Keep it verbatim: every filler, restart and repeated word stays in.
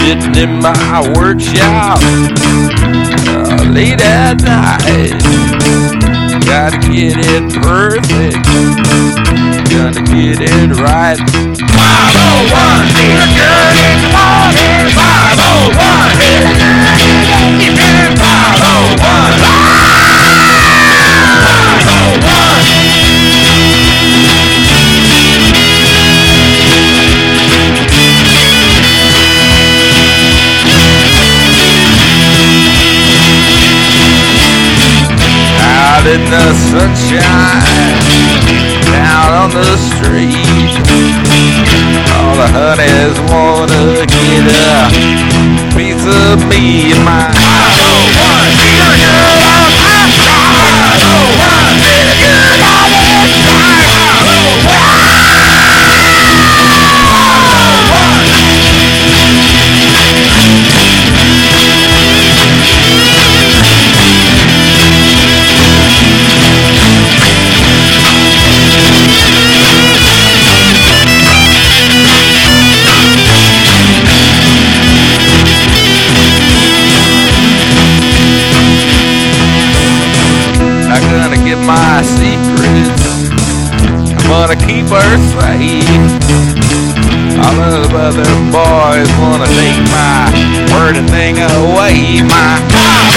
sitting in my workshop uh, late at night. Gotta get it perfect, gotta get it right. five oh one, feeling good in the morning. five oh one, feeling good in the evening. five oh one, five oh one. Out in the sunshine, down on the street, all the honeys wanna get a piece of me and my five oh one, feel good on my side. five oh one, feel good on this side. five oh one, five oh one. Not gonna give my secrets, I'm gonna keep her safe. All of the other boys wanna take my word and thing away. My